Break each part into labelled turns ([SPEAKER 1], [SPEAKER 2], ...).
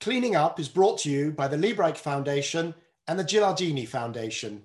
[SPEAKER 1] Cleaning Up is brought to you by the Liebreich Foundation and the Gilardini Foundation.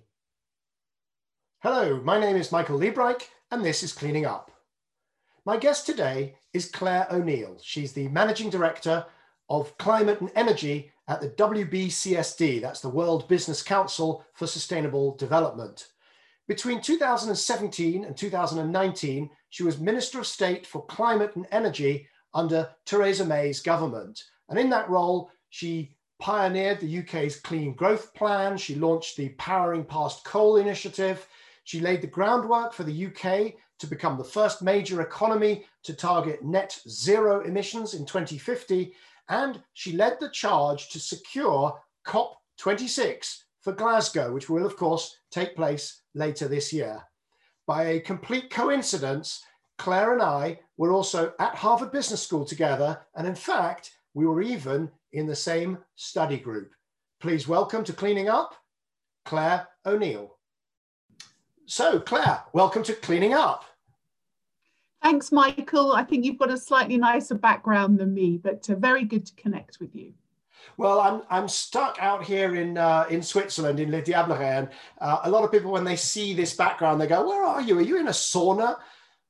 [SPEAKER 1] Hello, my name is Michael Liebreich and this is Cleaning Up. My guest today is Claire O'Neill. She's the Managing Director of Climate and Energy at the WBCSD, that's the World Business Council for Sustainable Development. Between 2017 and 2019, she was Minister of State for Climate and Energy under Theresa May's government. And in that role, she pioneered the UK's Clean Growth Plan. She launched the Powering Past Coal initiative. She laid the groundwork for the UK to become the first major economy to target net zero emissions in 2050. And she led the charge to secure COP26 for Glasgow, which will, of course, take place later this year. By a complete coincidence, Claire and I were also at Harvard Business School together. And in fact, we were even in the same study group. Please welcome to Cleaning Up, Claire O'Neill. So Claire, welcome to Cleaning Up.
[SPEAKER 2] Thanks, Michael. I think you've got a slightly nicer background than me, but very good to connect with you.
[SPEAKER 1] Well, I'm stuck out here in Switzerland, in Le Diableret, and a lot of people, when they see this background, they go, where are you? Are you in a sauna?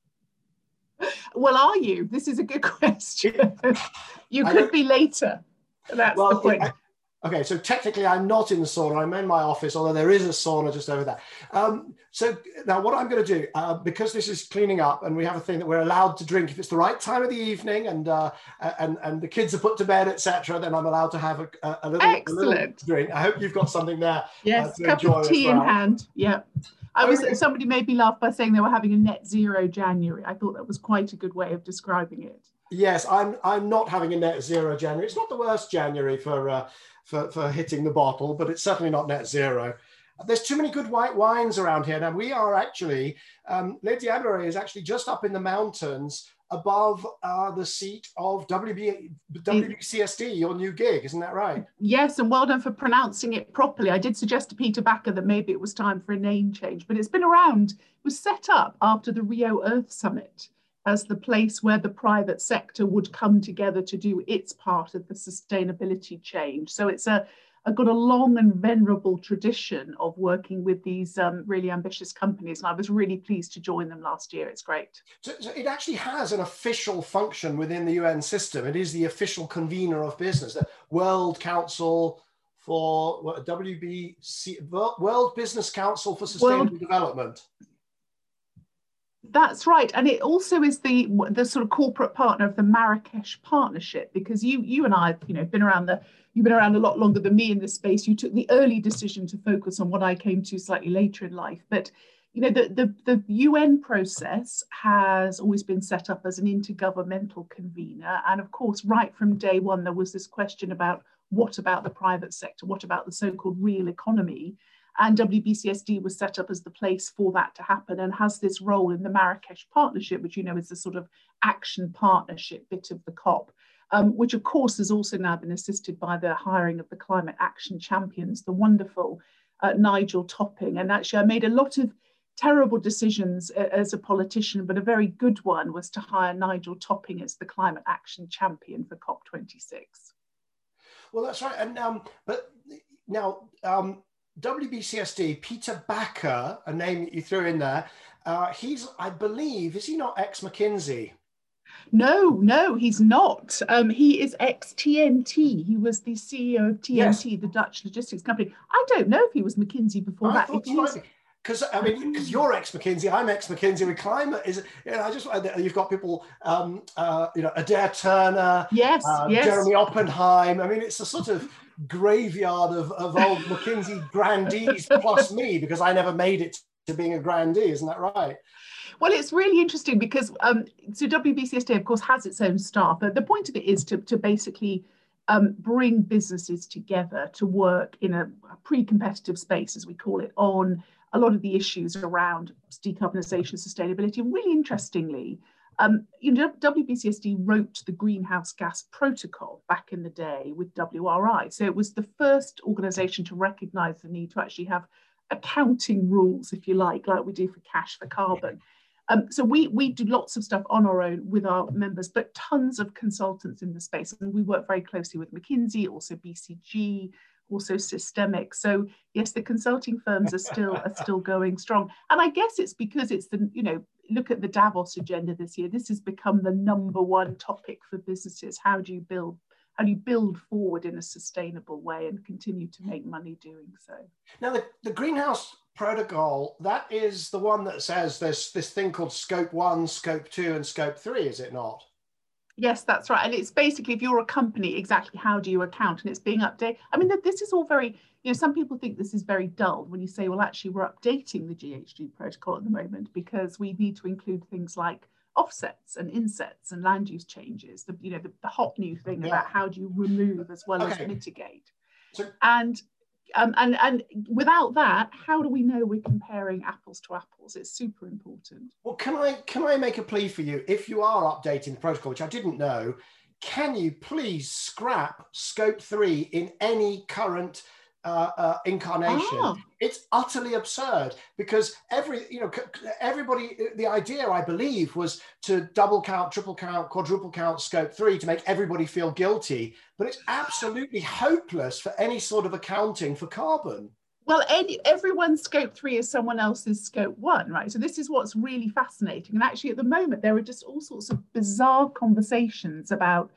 [SPEAKER 2] Well, are you? This is a good question. You could be later. That's the point.
[SPEAKER 1] Okay, so technically I'm not in the sauna. I'm in my office, although there is a sauna just over there. So now what I'm going to do, because this is Cleaning Up and we have a thing that we're allowed to drink if it's the right time of the evening and the kids are put to bed, etc., then I'm allowed to have a little drink. I hope you've got something there.
[SPEAKER 2] Yes, cup of tea in hand. Yeah. Somebody made me laugh by saying they were having a net zero January. I thought that was quite a good way of describing it.
[SPEAKER 1] Yes, I'm not having a net zero January. It's not the worst January for hitting the bottle, but it's certainly not net zero. There's too many good white wines around here. Now we are actually, Le Diableret is actually just up in the mountains above the seat of WBCSD, your new gig, isn't that right?
[SPEAKER 2] Yes, and well done for pronouncing it properly. I did suggest to Peter Backer that maybe it was time for a name change, but it's been around. It was set up after the Rio Earth Summit as the place where the private sector would come together to do its part of the sustainability change. So it's got a long and venerable tradition of working with these really ambitious companies. And I was really pleased to join them last year. It's great.
[SPEAKER 1] So it actually has an official function within the UN system. It is the official convener of business, the World Council for World Business Council for Sustainable Development.
[SPEAKER 2] That's right, and it also is the sort of corporate partner of the Marrakesh Partnership, because you and I have been around you've been around a lot longer than me in this space. You took the early decision to focus on what I came to slightly later in life, but the UN process has always been set up as an intergovernmental convener, and of course, right from day one, there was this question about what about the private sector, what about the so-called real economy. And WBCSD was set up as the place for that to happen and has this role in the Marrakesh Partnership, which is the sort of action partnership bit of the COP, which of course has also now been assisted by the hiring of the climate action champions, the wonderful Nigel Topping. And actually I made a lot of terrible decisions as a politician, but a very good one was to hire Nigel Topping as the climate action champion for COP26.
[SPEAKER 1] Well, that's right. And but now, WBCSD, Peter Backer, a name that you threw in there, I believe, is he not ex-McKinsey?
[SPEAKER 2] No, he's not. He is ex-TNT. He was the CEO of TNT, yes, the Dutch logistics company. I don't know if he was McKinsey before that.
[SPEAKER 1] Because you're ex-McKinsey, I'm ex-McKinsey. With climate is, you've got people, Adair Turner,
[SPEAKER 2] yes.
[SPEAKER 1] Jeremy Oppenheim. I mean, it's a sort of graveyard of old McKinsey grandees plus me, because I never made it to being a grandee. Isn't that right?
[SPEAKER 2] Well, it's really interesting because so WBCSD, of course, has its own staff, but the point of it is to basically bring businesses together to work in a pre-competitive space, as we call it, on a lot of the issues around decarbonisation, sustainability. And really interestingly, WBCSD wrote the Greenhouse Gas Protocol back in the day with WRI. So it was the first organisation to recognise the need to actually have accounting rules, if you like we do for cash for carbon. So we do lots of stuff on our own with our members, but tons of consultants in the space. And we work very closely with McKinsey, also BCG, also Systemic. So yes, the consulting firms are still going strong. And I guess it's because it's the, look at the Davos agenda this year. This has become the #1 topic for businesses. How do you build forward in a sustainable way and continue to make money doing so?
[SPEAKER 1] Now, the Greenhouse Protocol, that is the one that says there's this thing called Scope 1, Scope 2, and Scope 3, is it not?
[SPEAKER 2] Yes, that's right. And it's basically, if you're a company, exactly how do you account? And it's being updated. I mean, this is all very, some people think this is very dull when you say, well, actually, we're updating the GHG protocol at the moment because we need to include things like offsets and insets and land use changes, the hot new thing about how do you remove as well as mitigate. And without that, how do we know we're comparing apples to apples? It's super important.
[SPEAKER 1] Well, can I make a plea for you? If you are updating the protocol, which I didn't know, can you please scrap Scope 3 in any current incarnation? It's utterly absurd because everybody, the idea, I believe, was to double count, triple count, quadruple count Scope 3 to make everybody feel guilty, but it's absolutely hopeless for any sort of accounting for carbon.
[SPEAKER 2] Well, everyone's Scope 3 is someone else's Scope 1, right? So this is what's really fascinating. And actually, at the moment, there are just all sorts of bizarre conversations about,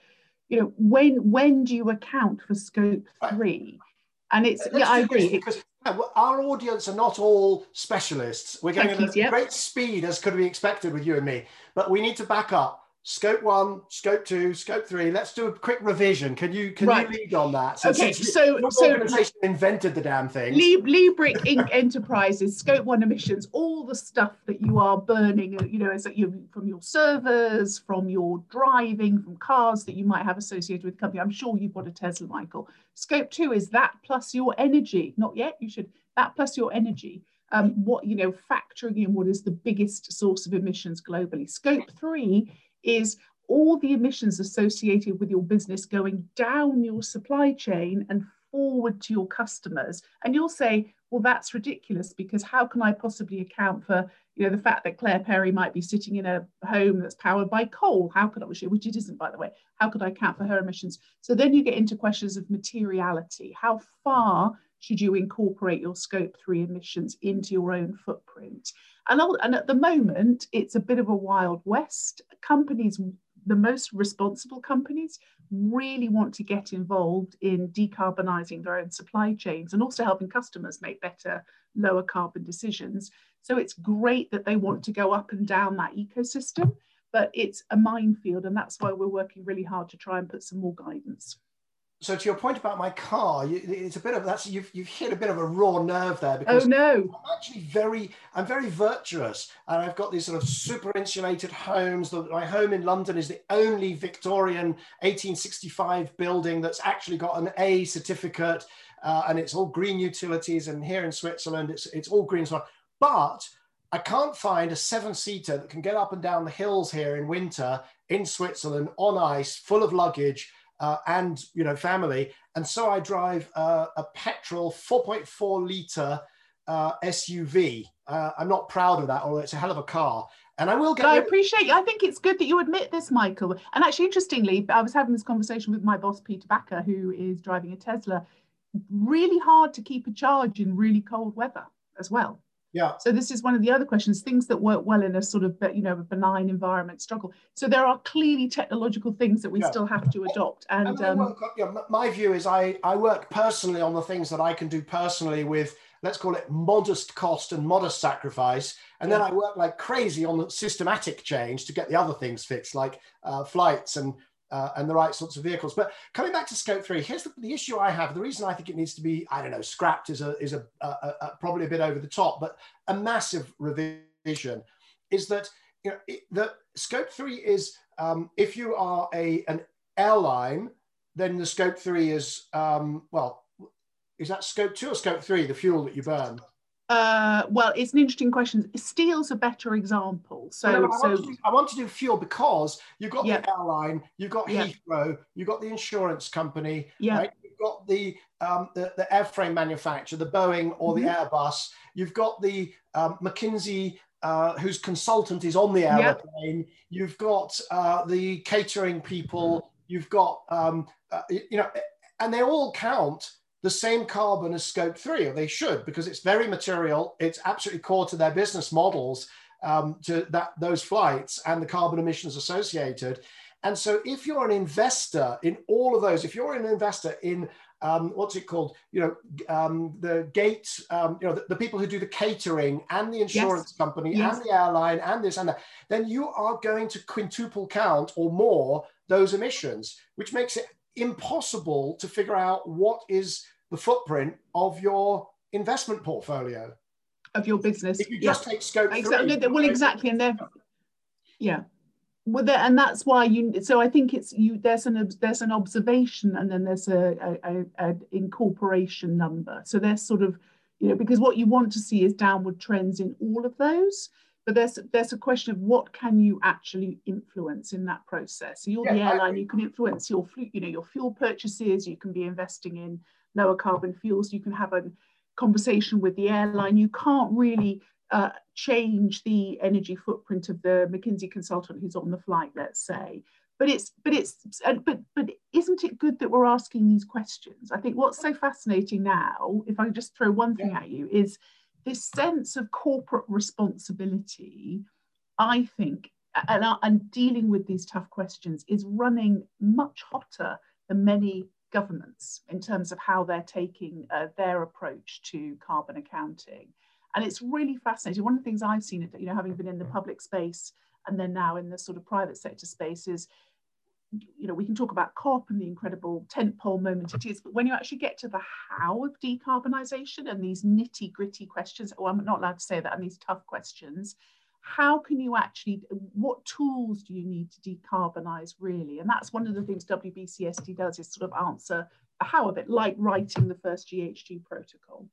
[SPEAKER 2] when do you account for Scope 3? Right. And it's, I agree.
[SPEAKER 1] Because our audience are not all specialists. We're going at great speed, as could be expected with you and me. But we need to back up. Scope 1, Scope 2, Scope 3. Let's do a quick revision. Can you lead on that? So your organization invented the damn thing.
[SPEAKER 2] Liebrig Inc. Enterprises, Scope 1 emissions, all the stuff that you are burning, from your servers, from your driving, from cars that you might have associated with the company. I'm sure you've got a Tesla, Michael. Scope 2 is that plus your energy. Not yet. That plus your energy. Factoring in what is the biggest source of emissions globally. Scope 3 is all the emissions associated with your business going down your supply chain and forward to your customers. And you'll say, well, that's ridiculous because how can I possibly account for, the fact that Claire Perry might be sitting in a home that's powered by coal? How could I, which it isn't, by the way, how could I account for her emissions? So then you get into questions of materiality. How far should you incorporate your Scope 3 emissions into your own footprint? And at the moment, it's a bit of a wild west. Companies, the most responsible companies, really want to get involved in decarbonising their own supply chains and also helping customers make better, lower carbon decisions. So it's great that they want to go up and down that ecosystem, but it's a minefield, and that's why we're working really hard to try and put some more guidance.
[SPEAKER 1] So to your point about my car, it's a bit of you've hit a bit of a raw nerve there because I'm actually I'm very virtuous, and I've got these sort of super insulated homes. My home in London is the only Victorian 1865 building that's actually got an A certificate, and it's all green utilities. And here in Switzerland, it's all green as well. But I can't find a 7-seater that can get up and down the hills here in winter in Switzerland on ice, full of luggage. And family, and so I drive a petrol 4.4 litre SUV. I'm not proud of that, although it's a hell of a car. And I will get.
[SPEAKER 2] I think it's good that you admit this, Michael. And actually, interestingly, I was having this conversation with my boss, Peter Backer, who is driving a Tesla. Really hard to keep a charge in really cold weather as well.
[SPEAKER 1] Yeah.
[SPEAKER 2] So this is one of the other questions, things that work well in a sort of, a benign environment struggle. So there are clearly technological things that we still have to adopt. And
[SPEAKER 1] my view is I work personally on the things that I can do personally with, let's call it modest cost and modest sacrifice. And then I work like crazy on the systematic change to get the other things fixed, like flights and the right sorts of vehicles. But coming back to Scope 3, here's the issue I have. The reason I think it needs to be, scrapped is probably a bit over the top, but a massive revision is that the Scope 3 is if you are an airline, then the Scope 3 is is that Scope 2 or Scope 3, the fuel that you burn?
[SPEAKER 2] Well, it's an interesting question. Steel's a better example.
[SPEAKER 1] I want to do fuel because you've got the airline, you've got Heathrow, you've got the insurance company, right? You've got the airframe manufacturer, the Boeing or the Airbus. You've got the McKinsey whose consultant is on the
[SPEAKER 2] Yep.
[SPEAKER 1] aeroplane. You've got the catering people. You've got, and they all count the same carbon as Scope 3, or they should, because it's very material. It's absolutely core to their business models, to those flights and the carbon emissions associated. And so if you're an investor in all of those, if you're an investor in what's it called? The gates, the people who do the catering and the insurance company and the airline and this and that, then you are going to quintuple count or more those emissions, which makes it impossible to figure out what is the footprint of your investment portfolio.
[SPEAKER 2] Of your business.
[SPEAKER 1] If you just take Scope 3.
[SPEAKER 2] Exactly. And then, well, and that's why so I think there's an observation, and then there's a incorporation number. So there's sort of, because what you want to see is downward trends in all of those, but there's a question of what can you actually influence in that process. So you're the airline, you can influence your fuel purchases, you can be investing in lower carbon fuels, you can have a conversation with the airline. You can't really change the energy footprint of the McKinsey consultant who's on the flight, let's say. But isn't it good that we're asking these questions? I think what's so fascinating now, if I just throw one thing at you, is this sense of corporate responsibility. I think, and dealing with these tough questions is running much hotter than many governments in terms of how they're taking their approach to carbon accounting. And it's really fascinating. One of the things I've seen, having been in the public space and then now in the sort of private sector space, is, we can talk about COP and the incredible tentpole moment it is, but when you actually get to the how of decarbonisation and these nitty gritty questions, I'm not allowed to say that, and these tough questions, how can you actually, what tools do you need to decarbonise really? And that's one of the things WBCSD does, is sort of answer the how of it, like writing the first GHG protocol.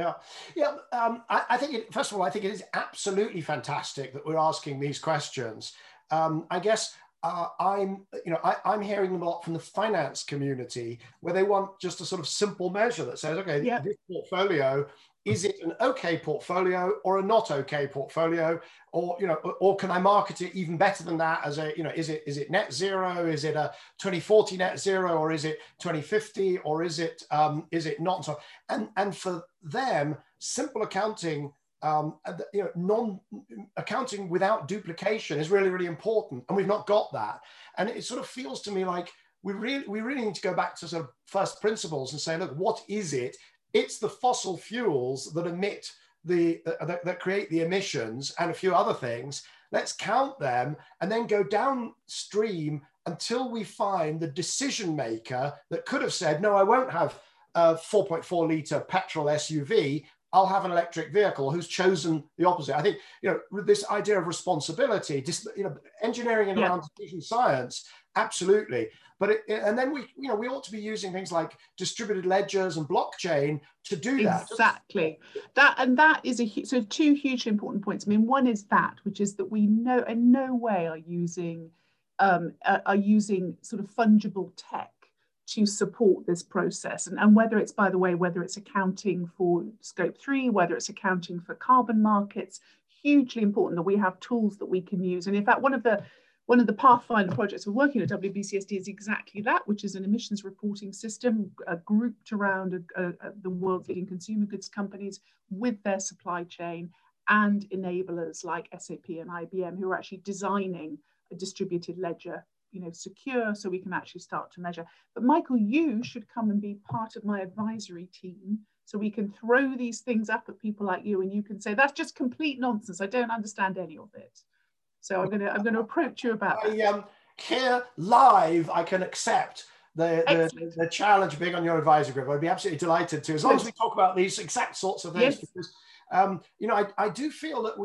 [SPEAKER 1] I think first of all, I think it is absolutely fantastic that we're asking these questions. I guess I'm hearing them a lot from the finance community, where they want just a sort of simple measure that says, okay, this portfolio, is it an okay portfolio or a not okay portfolio, or can I market it even better than that as a, is it net zero? Is it a 2040 net zero, or is it 2050, or is it not? So, and for them, simple accounting, non-accounting without duplication is really, really important, and we've not got that. And it sort of feels to me like we really need to go back to sort of first principles and say, look, what is it? It's the fossil fuels that emit that create the emissions and a few other things. Let's count them and then go downstream until we find the decision maker that could have said, no, I won't have a 4.4 litre petrol SUV. I'll have an electric vehicle, who's chosen the opposite. I think, this idea of responsibility, engineering and around decision science, absolutely. But and then we ought to be using things like distributed ledgers and blockchain to do that.
[SPEAKER 2] Exactly. That is so two hugely important points. I mean, one is that, which is that we know in no way are using sort of fungible tech to support this process. And whether it's, by the way, whether it's accounting for Scope 3, whether it's accounting for carbon markets, hugely important that we have tools that we can use. And in fact, one of the Pathfinder projects we're working at WBCSD is exactly that, which is an emissions reporting system grouped around the world's leading consumer goods companies with their supply chain, and enablers like SAP and IBM, who are actually designing a distributed ledger, secure, so we can actually start to measure. But Michael, you should come and be part of my advisory team, so we can throw these things up at people like you, and you can say, that's just complete nonsense. I don't understand any of it. So I'm going to approach you about that.
[SPEAKER 1] Here live, I can accept the challenge being on your advisory group. I'd be absolutely delighted to, as long as we talk about these exact sorts of things. Because I do feel that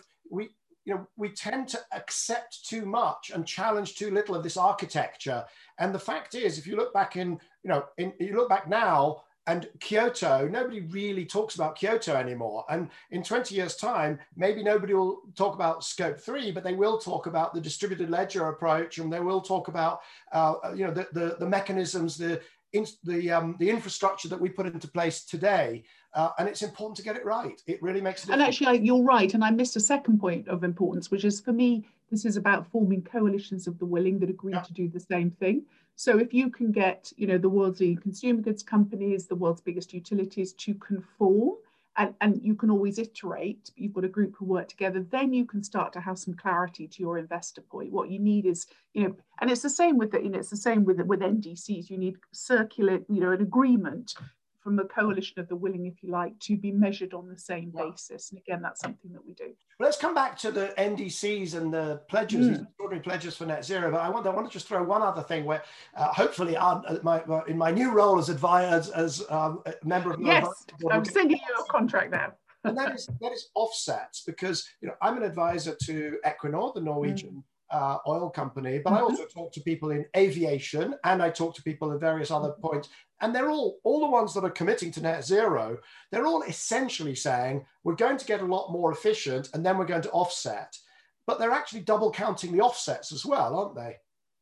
[SPEAKER 1] we tend to accept too much and challenge too little of this architecture. And the fact is, if you look back you look back now, and Kyoto, nobody really talks about Kyoto anymore. And in 20 years' time, maybe nobody will talk about Scope 3, but they will talk about the distributed ledger approach, and they will talk about the mechanisms, the infrastructure that we put into place today. and it's important to get it right. It really makes a difference.
[SPEAKER 2] And actually, you're right. And I missed a second point of importance, which is, for me, this is about forming coalitions of the willing that agree to do the same thing. So if you can get, the world's leading consumer goods companies, the world's biggest utilities to conform, and you can always iterate, you've got a group who work together, then you can start to have some clarity to your investor point. What you need is, and it's the same with it's the same with NDCs. You need circular, an agreement from a coalition of the willing, if you like, to be measured on the same basis. And again, that's something that we do.
[SPEAKER 1] Well, let's come back to the NDCs and the pledges, these extraordinary pledges for net zero. But I want to just throw one other thing where hopefully in my new role as advisor, as a member of the
[SPEAKER 2] board, I'm sending you a contract now.
[SPEAKER 1] And that is offsets, because I'm an advisor to Equinor, the Norwegian oil company, but I also talk to people in aviation, and I talk to people at various other points. And they're all the ones that are committing to net zero, they're all essentially saying, we're going to get a lot more efficient and then we're going to offset. But they're actually double counting the offsets as well, aren't they?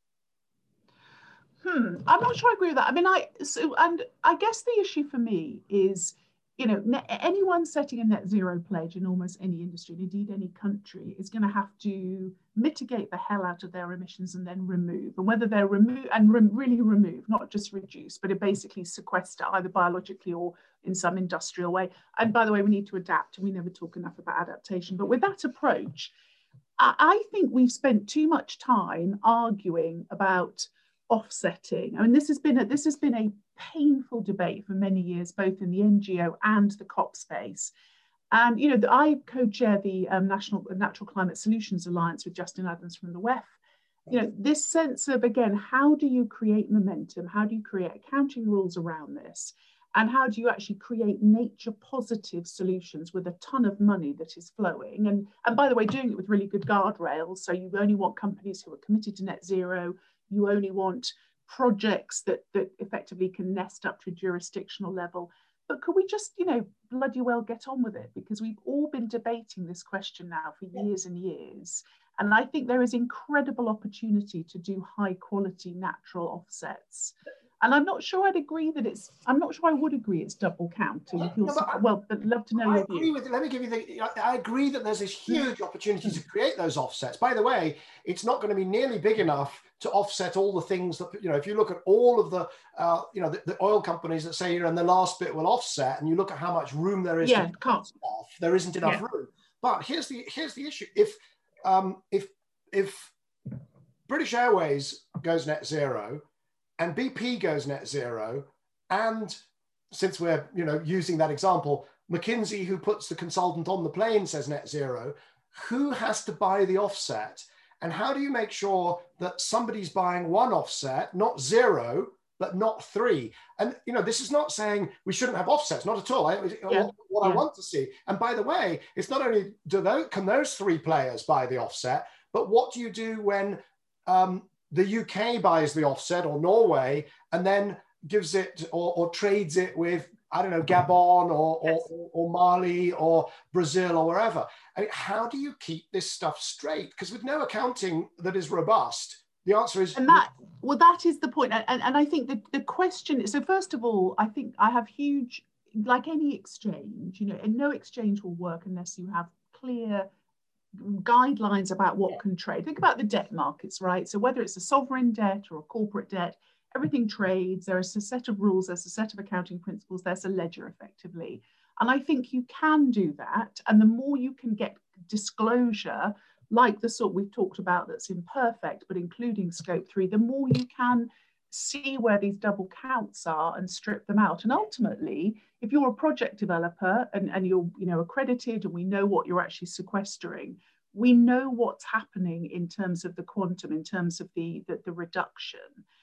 [SPEAKER 2] I'm not sure I agree with that. I mean, and I guess the issue for me is, anyone setting a net zero pledge in almost any industry, and indeed any country, is going to have to mitigate the hell out of their emissions and then remove. And whether they're really remove, not just reduce, but it basically sequester, either biologically or in some industrial way. And by the way, we need to adapt, and we never talk enough about adaptation. But with that approach, I think we've spent too much time arguing about offsetting. I mean, this has been a painful debate for many years, both in the NGO and the COP space. And I co-chair the National Natural Climate Solutions Alliance with Justin Adams from the WEF. This sense of, again, how do you create momentum? How do you create accounting rules around this? And how do you actually create nature positive solutions with a ton of money that is flowing? And by the way, doing it with really good guardrails. So you only want companies who are committed to net zero. You only want projects that effectively can nest up to a jurisdictional level. But could we just, bloody well get on with it? Because we've all been debating this question now for years and years. And I think there is incredible opportunity to do high quality natural offsets. And I'm not sure I would agree it's double counting. But love to know your view.
[SPEAKER 1] Let me give you I agree that there's this huge opportunity to create those offsets. By the way, it's not going to be nearly big enough to offset all the things that, if you look at all of the, the oil companies that say, and the last bit will offset, and you look at how much room there is to off, there isn't enough room. But here's the issue. If British Airways goes net zero, and BP goes net zero, and since we're using that example, McKinsey, who puts the consultant on the plane, says net zero, who has to buy the offset? And how do you make sure that somebody's buying one offset, not zero, but not three? And this is not saying we shouldn't have offsets, not at all. What I want to see. And by the way, it's not only can those three players buy the offset, but what do you do when the UK buys the offset, or Norway, and then gives it or trades it with, I don't know, Gabon or Mali or Brazil or wherever? I mean, how do you keep this stuff straight? Because with no accounting that is robust, the answer is...
[SPEAKER 2] that is the point. And I think the question, so first of all, I think I have huge, like any exchange, and no exchange will work unless you have clear guidelines about what can trade. Think about the debt markets, right? So whether it's a sovereign debt or a corporate debt, everything trades. There's a set of rules, there's a set of accounting principles, there's a ledger effectively. And I think you can do that. And the more you can get disclosure, like the sort we've talked about that's imperfect, but including scope 3, the more you can see where these double counts are and strip them out. And ultimately, if you're a project developer and you're accredited, and we know what you're actually sequestering, we know what's happening in terms of the quantum, in terms of the reduction.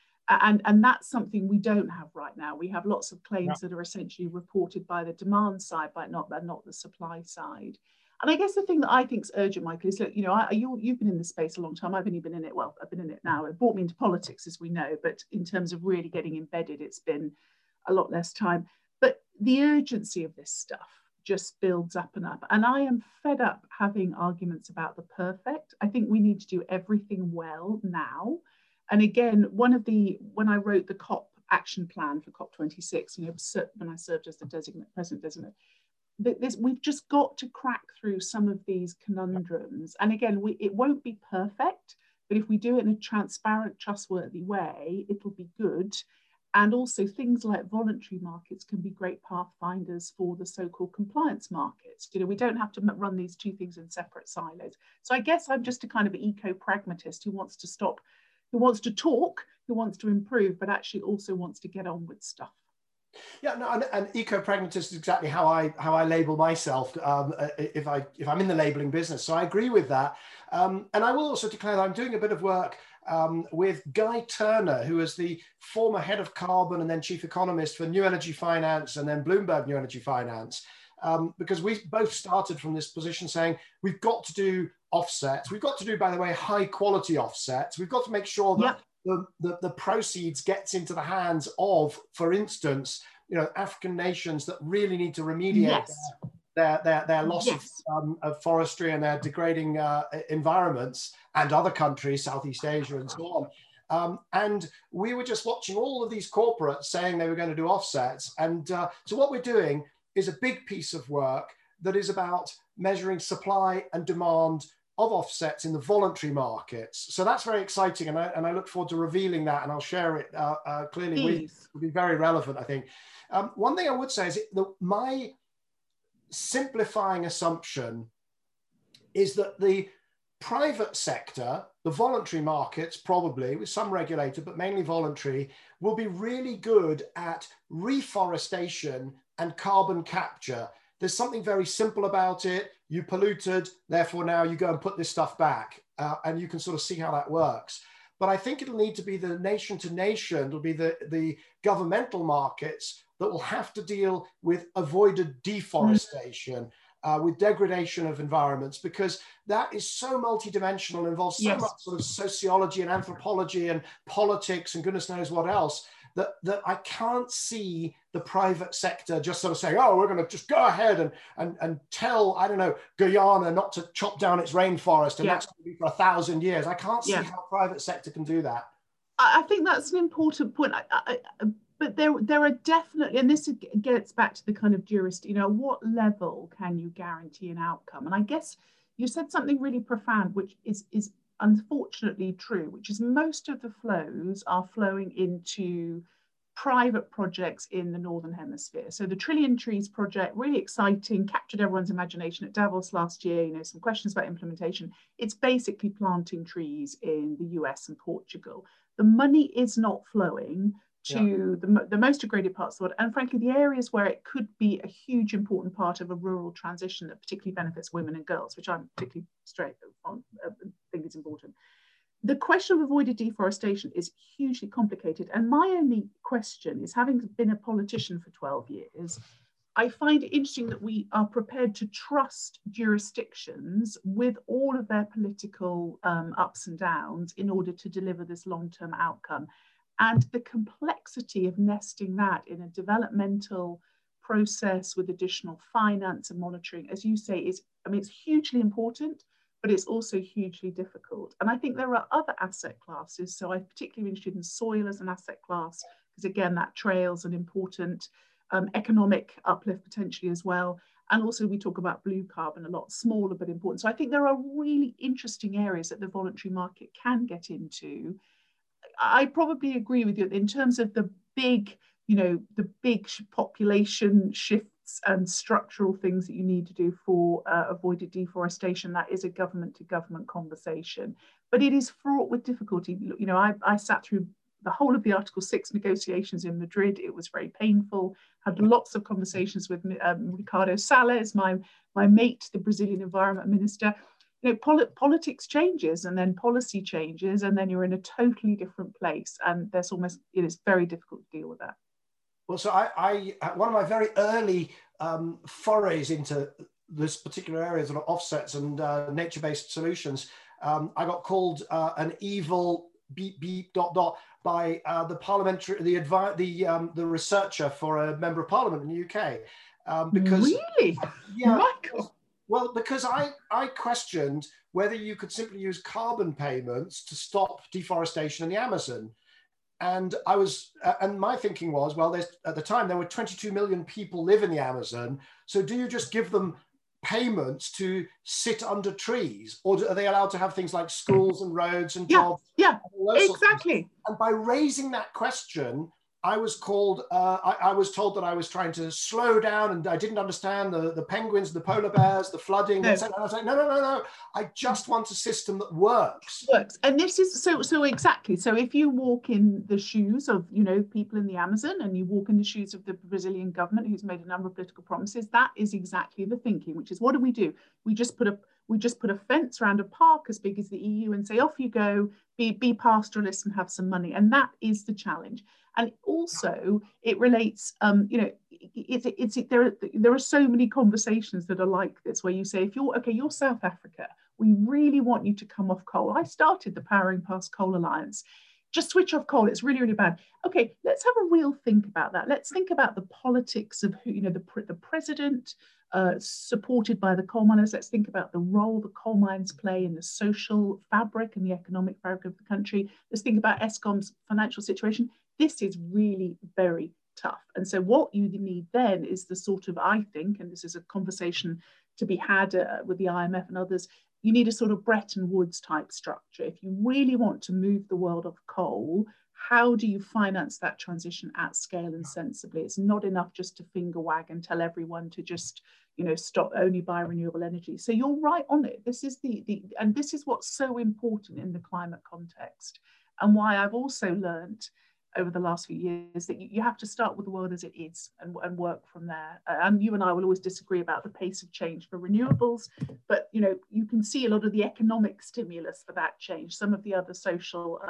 [SPEAKER 2] And that's something we don't have right now. We have lots of claims that are essentially reported by the demand side, but not the supply side. And I guess the thing that I think is urgent, Michael, is, look, you've been in this space a long time. I've only been in it, I've been in it now. It brought me into politics, as we know, but in terms of really getting embedded, it's been a lot less time. But the urgency of this stuff just builds up and up. And I am fed up having arguments about the perfect. I think we need to do everything well now. And again, when I wrote the COP action plan for COP26, when I served as the president designate, we've just got to crack through some of these conundrums. And again, it won't be perfect, but if we do it in a transparent, trustworthy way, it'll be good. And also things like voluntary markets can be great pathfinders for the so-called compliance markets. We don't have to run these two things in separate silos. So I guess I'm just a kind of eco-pragmatist who wants to talk, who wants to improve, but actually also wants to get on with stuff.
[SPEAKER 1] Yeah, no, and eco-pragmatist is exactly how I label myself if I'm in the labeling business. So I agree with that, and I will also declare that I'm doing a bit of work with Guy Turner, who is the former head of carbon and then chief economist for New Energy Finance and then Bloomberg New Energy Finance, because we both started from this position saying we've got to do offsets. We've got to do, by the way, high quality offsets. We've got to make sure that the proceeds gets into the hands of, for instance, African nations that really need to remediate their loss of forestry and their degrading environments, and other countries, Southeast Asia and so on. And we were just watching all of these corporates saying they were going to do offsets. And so what we're doing is a big piece of work that is about measuring supply and demand of offsets in the voluntary markets. So that's very exciting, and I look forward to revealing that, and I'll share it clearly. Will be very relevant, I think. One thing I would say is my simplifying assumption is that the private sector, the voluntary markets, probably with some regulated, but mainly voluntary, will be really good at reforestation and carbon capture. There's something very simple about it. You polluted, therefore now you go and put this stuff back, and you can sort of see how that works. But I think it'll need to be the nation to nation, it'll be the governmental markets that will have to deal with avoided deforestation, with degradation of environments, because that is so multidimensional, involves so much sort of sociology and anthropology and politics and goodness knows what else, that I can't see the private sector just sort of saying, oh, we're going to just go ahead and tell, I don't know, Guyana not to chop down its rainforest, and that's going to be for 1,000 years. I can't see how private sector can do that.
[SPEAKER 2] I think that's an important point. But there are definitely, and this gets back to the kind of what level can you guarantee an outcome? And I guess you said something really profound, which is unfortunately true, which is most of the flows are flowing into private projects in the Northern Hemisphere. So the Trillion Trees project, really exciting, captured everyone's imagination at Davos last year, some questions about implementation. It's basically planting trees in the US and Portugal. The money is not flowing to the most degraded parts of the world, and frankly, the areas where it could be a huge important part of a rural transition that particularly benefits women and girls, which I'm particularly straight on, think is important. The question of avoided deforestation is hugely complicated, and my only question is, having been a politician for 12 years, I find it interesting that we are prepared to trust jurisdictions with all of their political ups and downs in order to deliver this long-term outcome. And the complexity of nesting that in a developmental process with additional finance and monitoring, as you say, it's hugely important, but it's also hugely difficult. And I think there are other asset classes. So I'm particularly interested in soil as an asset class, because again, that trails an important economic uplift potentially as well. And also we talk about blue carbon, a lot smaller but important. So I think there are really interesting areas that the voluntary market can get into. I probably agree with you in terms of the big population shifts and structural things that you need to do for avoided deforestation. That is a government to government conversation, but it is fraught with difficulty. I sat through the whole of the Article 6 negotiations in Madrid. It was very painful. Had lots of conversations with Ricardo Salles, my mate, the Brazilian environment minister. Politics changes, and then policy changes, and then you're in a totally different place, and it is very difficult to deal with that.
[SPEAKER 1] Well, so I one of my very early forays into this particular area, sort of offsets and nature-based solutions, I got called an evil ... by the researcher for a member of parliament in the UK, because
[SPEAKER 2] really, Michael.
[SPEAKER 1] Well, because I questioned whether you could simply use carbon payments to stop deforestation in the Amazon. And I was, and my thinking was, well, at the time there were 22 million people live in the Amazon. So do you just give them payments to sit under trees, or are they allowed to have things like schools and roads and jobs?
[SPEAKER 2] Yeah,
[SPEAKER 1] And
[SPEAKER 2] exactly.
[SPEAKER 1] And by raising that question, I was called, I was told that I was trying to slow down and I didn't understand the penguins, the polar bears, the flooding. No. And I was like, no. I just want a system that works.
[SPEAKER 2] And this is so exactly. So if you walk in the shoes of, people in the Amazon, and you walk in the shoes of the Brazilian government, who's made a number of political promises, that is exactly the thinking, which is, what do? We just put a fence around a park as big as the EU and say, off you go, be pastoralists and have some money. And that is the challenge. And also it relates, there are so many conversations that are like this, where you say, if you're South Africa, we really want you to come off coal. I started the Powering Past Coal Alliance. Just switch off coal. It's really, really bad. Okay, let's have a real think about that. Let's think about the politics of who, the president, supported by the coal miners. Let's think about the role the coal mines play in the social fabric and the economic fabric of the country. Let's think about Eskom's financial situation. This is really very tough. And so what you need then is the sort of, I think, and this is a conversation to be had with the IMF and others, you need a sort of Bretton Woods type structure. If you really want to move the world off coal, how do you finance that transition at scale and sensibly? It's not enough just to finger wag and tell everyone to just, stop, only buy renewable energy. So you're right on it. This is and this is what's so important in the climate context, and why I've also learned over the last few years that you have to start with the world as it is and work from there. And you and I will always disagree about the pace of change for renewables, but you can see a lot of the economic stimulus for that change. Some of the other social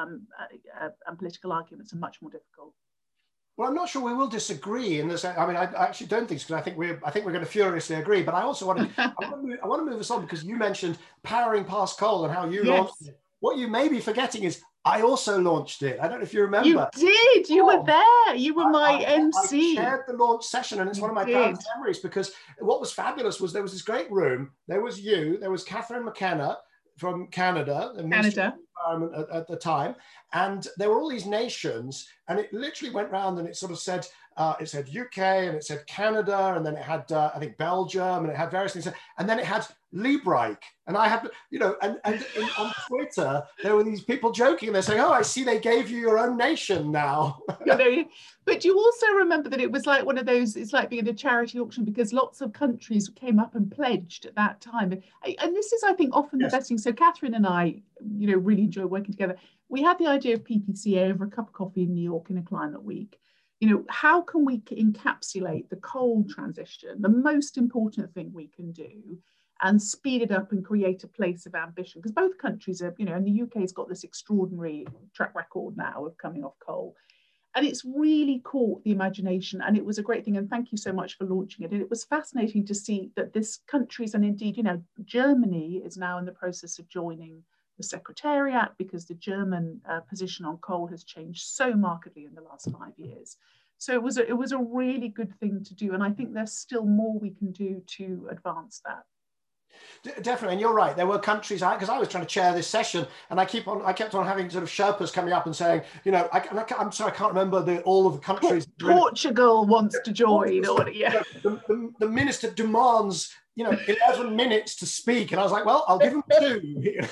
[SPEAKER 2] and political arguments are much more difficult.
[SPEAKER 1] Well, I'm not sure we will disagree in this. I mean, I actually don't think so, because I think we're going to furiously agree. But I also want to I want to move us on, because you mentioned Powering Past Coal and how you launched it. What you may be forgetting is I also launched it. I don't know if you remember.
[SPEAKER 2] You did. You were there. You were my MC.
[SPEAKER 1] I chaired the launch session, and it's one of my proudest memories, because what was fabulous was there was this great room. There was you. There was Catherine McKenna from Canada, the Minister of Environment at the time, and there were all these nations, and it literally went round and it sort of said, UK, and it said Canada, and then it had I think Belgium, and it had various things, and then it had Liebreich, and I had, and on Twitter there were these people joking, and they're saying, "Oh, I see they gave you your own nation now."
[SPEAKER 2] But you also remember that it was like one of those. It's like being at a charity auction, because lots of countries came up and pledged at that time, and this is, I think, often the best thing. So Catherine and I, really enjoy working together. We had the idea of PPCA over a cup of coffee in New York in a climate week. How can we encapsulate the coal transition, the most important thing we can do, and speed it up and create a place of ambition? Because both countries are, and the UK has got this extraordinary track record now of coming off coal. And it's really caught the imagination, and it was a great thing. And thank you so much for launching it. And it was fascinating to see that this countries, and indeed, Germany is now in the process of joining the Secretariat, because the German position on coal has changed so markedly in the last 5 years. So it was a really good thing to do. And I think there's still more we can do to advance that.
[SPEAKER 1] Definitely, and you're right. There were countries, because I was trying to chair this session, and I kept on having sort of Sherpas coming up and saying, I'm sorry, I can't remember all of the countries.
[SPEAKER 2] Portugal wants to join, or
[SPEAKER 1] the minister demands 11 minutes to speak, and I was like, well, I'll give him 2. It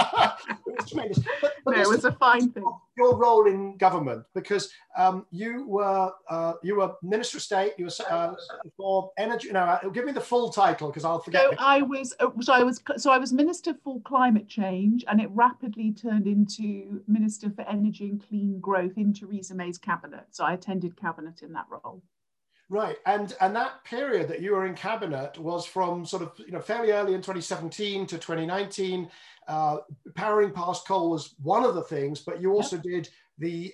[SPEAKER 1] was tremendous. But
[SPEAKER 2] it was a fine thing.
[SPEAKER 1] Your role in government, because you were Minister of State. You were for energy. Give me the full title, because I'll forget.
[SPEAKER 2] So I was Minister for Climate Change, and it rapidly turned into Minister for Energy and Clean Growth in Theresa May's cabinet. So I attended cabinet in that role.
[SPEAKER 1] Right, and that period that you were in cabinet was from sort of fairly early in 2017 to 2019. Powering Past Coal was one of the things, but you also did the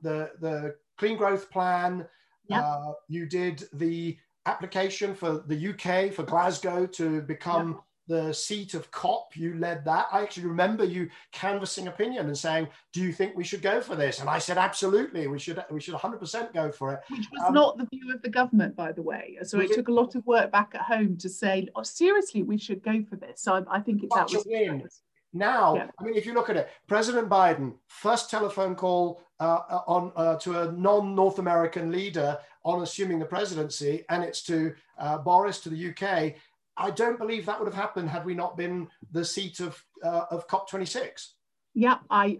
[SPEAKER 1] Clean Growth Plan. You did the application for the UK, for Glasgow, to become the seat of COP. You led that. I actually remember you canvassing opinion and saying, do you think we should go for this? And I said, absolutely, we should 100% go for it.
[SPEAKER 2] Which was not the view of the government, by the way. So it took a lot of work back at home to say, oh, seriously, we should go for this. So I think it's that was
[SPEAKER 1] Now, I mean, if you look at it, President Biden, first telephone call to a non-North American leader on assuming the presidency, and it's to Boris, to the UK. I don't believe that would have happened had we not been the seat of COP26.
[SPEAKER 2] Yeah, I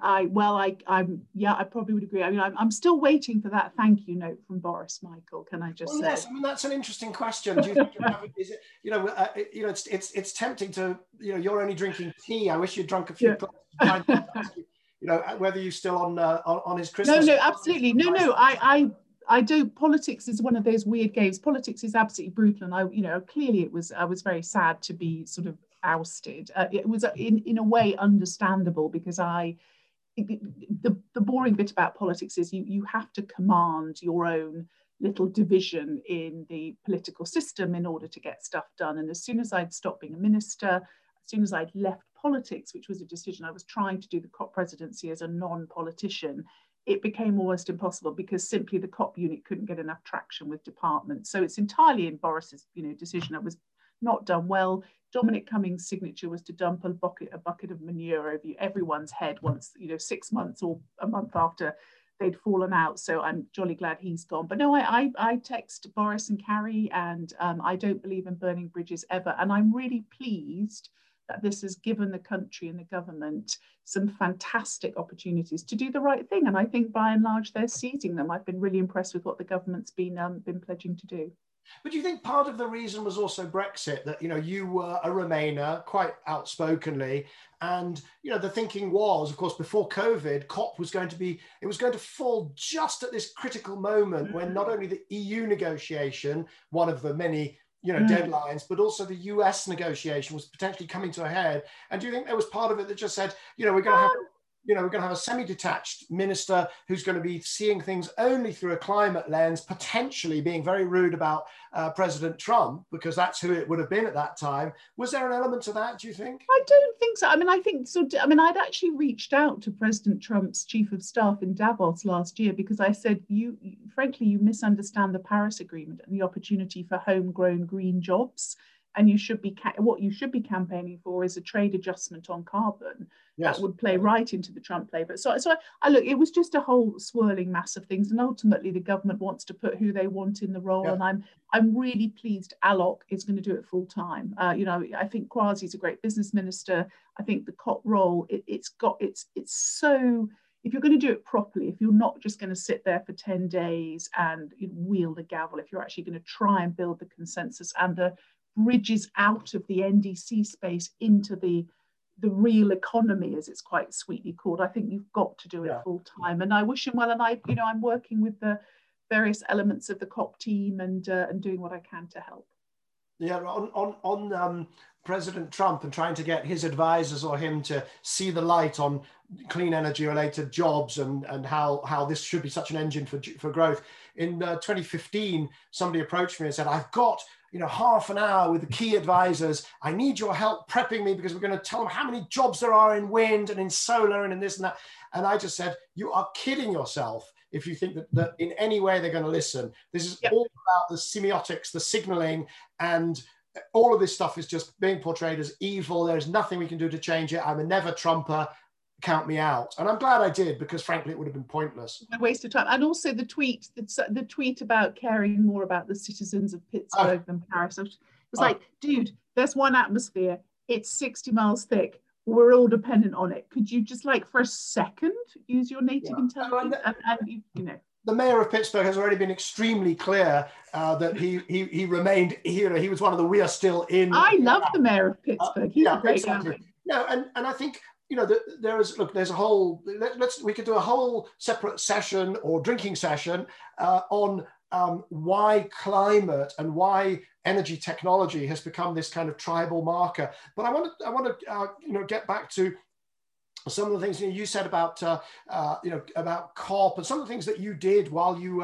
[SPEAKER 2] probably would agree. I mean, I'm still waiting for that thank you note from Boris, Michael. Can I just say?
[SPEAKER 1] Yes, I mean that's an interesting question. Do you think is it, it's tempting to, you're only drinking tea. I wish you'd drunk a few glasses. Whether you're still on his Christmas.
[SPEAKER 2] No, absolutely. No. I don't. Politics is one of those weird games. Politics is absolutely brutal, and clearly I was very sad to be sort of ousted. It was in a way understandable, because the boring bit about politics is you have to command your own little division in the political system in order to get stuff done. And as soon as I'd stopped being a minister, as soon as I'd left politics, which was a decision, I was trying to do the COP presidency as a non-politician, it became almost impossible, because simply the COP unit couldn't get enough traction with departments. So it's entirely in Boris's decision. It was not done well. Dominic Cummings' signature was to dump a bucket of manure over everyone's head once, 6 months or a month after they'd fallen out. So I'm jolly glad he's gone. But no, I text Boris and Carrie, and I don't believe in burning bridges ever. And I'm really pleased that this has given the country and the government some fantastic opportunities to do the right thing. And I think by and large, they're seizing them. I've been really impressed with what the government's been pledging to do.
[SPEAKER 1] But do you think part of the reason was also Brexit, that, you were a Remainer quite outspokenly, and, the thinking was, of course, before COVID, COP was going to fall just at this critical moment when not only the EU negotiation, one of the many, deadlines, but also the US negotiation was potentially coming to a head. And do you think there was part of it that just said, we're going to have a semi-detached minister who's going to be seeing things only through a climate lens, potentially being very rude about President Trump, because that's who it would have been at that time. Was there an element to that, do you think?
[SPEAKER 2] I don't think so. I mean, I'd actually reached out to President Trump's chief of staff in Davos last year, because I said, frankly, you misunderstand the Paris Agreement and the opportunity for homegrown green jobs. And what you should be campaigning for is a trade adjustment on carbon. Yes. That would play right into the Trump playbook. So I look, it was just a whole swirling mass of things, and ultimately the government wants to put who they want in the role. Yeah. And I'm really pleased Alok is going to do it full time. I think Kwasi's a great business minister. I think the COP role, it's so. If you're going to do it properly, if you're not just going to sit there for 10 days and wield a gavel, if you're actually going to try and build the consensus and the bridges out of the NDC space into the real economy, as it's quite sweetly called, I think you've got to do it full time. And I wish him well. And I'm working with the various elements of the COP team and doing what I can to help.
[SPEAKER 1] Yeah, on President Trump and trying to get his advisors or him to see the light on clean energy related jobs and how this should be such an engine for growth. In 2015, somebody approached me and said, I've got half an hour with the key advisors. I need your help prepping me, because we're going to tell them how many jobs there are in wind and in solar and in this and that. And I just said, you are kidding yourself if you think that in any way they're going to listen. This is all about the semiotics, the signaling, and all of this stuff is just being portrayed as evil. There's nothing we can do to change it. I'm a never Trumper. Count me out. And I'm glad I did, because frankly, it would have been pointless.
[SPEAKER 2] A waste of time. And also the tweet about caring more about the citizens of Pittsburgh than Paris. It was like, dude, there's one atmosphere. It's 60 miles thick. We're all dependent on it. Could you just, for a second, use your native intelligence?
[SPEAKER 1] The mayor of Pittsburgh has already been extremely clear that he remained here. He was one of the "we are still in."
[SPEAKER 2] I love the mayor of Pittsburgh. He's a great guy.
[SPEAKER 1] No, and I think there's a whole. We could do a whole separate session or drinking session on why climate and why energy technology has become this kind of tribal marker. But I want to get back to some of the things you said about about COP and some of the things that you did while you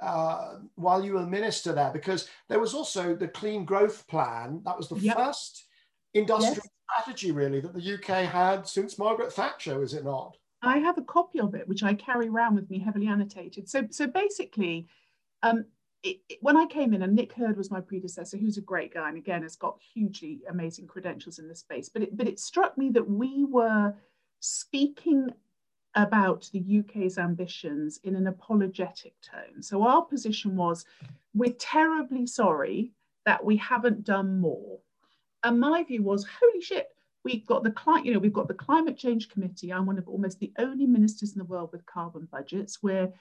[SPEAKER 1] were minister there, because there was also the Clean Growth Plan. That was the first industrial strategy really that the UK had since Margaret Thatcher, is it not?
[SPEAKER 2] I have a copy of it which I carry around with me, heavily annotated. So basically, when I came in, and Nick Hurd was my predecessor, who's a great guy, and again has got hugely amazing credentials in this space, but it struck me that we were speaking about the UK's ambitions in an apologetic tone. So our position was, we're terribly sorry that we haven't done more. And my view was, holy shit, we've got the Climate Change Committee. I'm one of almost the only ministers in the world with carbon budgets. We're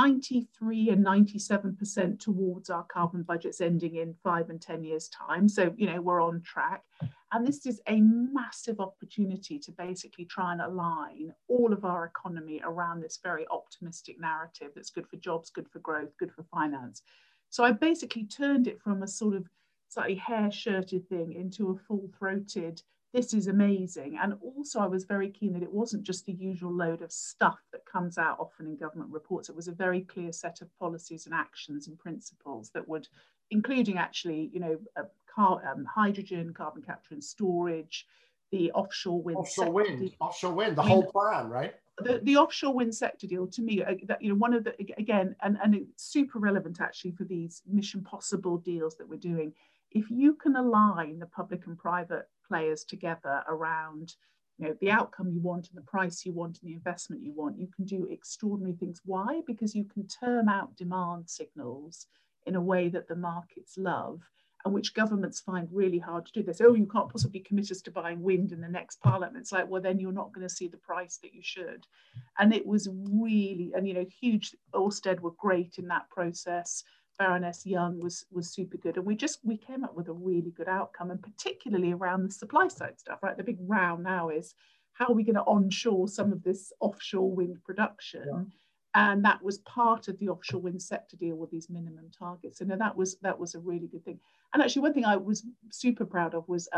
[SPEAKER 2] 93 and 97% towards our carbon budgets ending in 5 and 10 years' time. So, we're on track. And this is a massive opportunity to basically try and align all of our economy around this very optimistic narrative that's good for jobs, good for growth, good for finance. So I basically turned it from a sort of slightly hair-shirted thing into a full-throated, this is amazing. And also I was very keen that it wasn't just the usual load of stuff that comes out often in government reports. It was a very clear set of policies and actions and principles that would, including actually, hydrogen, carbon capture and storage, the offshore wind.
[SPEAKER 1] Offshore wind, the whole plan, right?
[SPEAKER 2] The offshore wind sector deal, to me, one of the, again, and it's super relevant actually for these Mission Possible deals that we're doing. If you can align the public and private players together around the outcome you want and the price you want and the investment you want, you can do extraordinary things. Why? Because you can turn out demand signals in a way that the markets love, and which governments find really hard to do. They say, oh, you can't possibly commit us to buying wind in the next parliament. It's like, well, then you're not going to see the price that you should. And it was really, and huge, Ørsted were great in that process. Baroness Young was super good. And we came up with a really good outcome, and particularly around the supply side stuff, right? The big row now is, how are we going to onshore some of this offshore wind production? Yeah. And that was part of the offshore wind sector deal with these minimum targets. And that was a really good thing. And actually, one thing I was super proud of was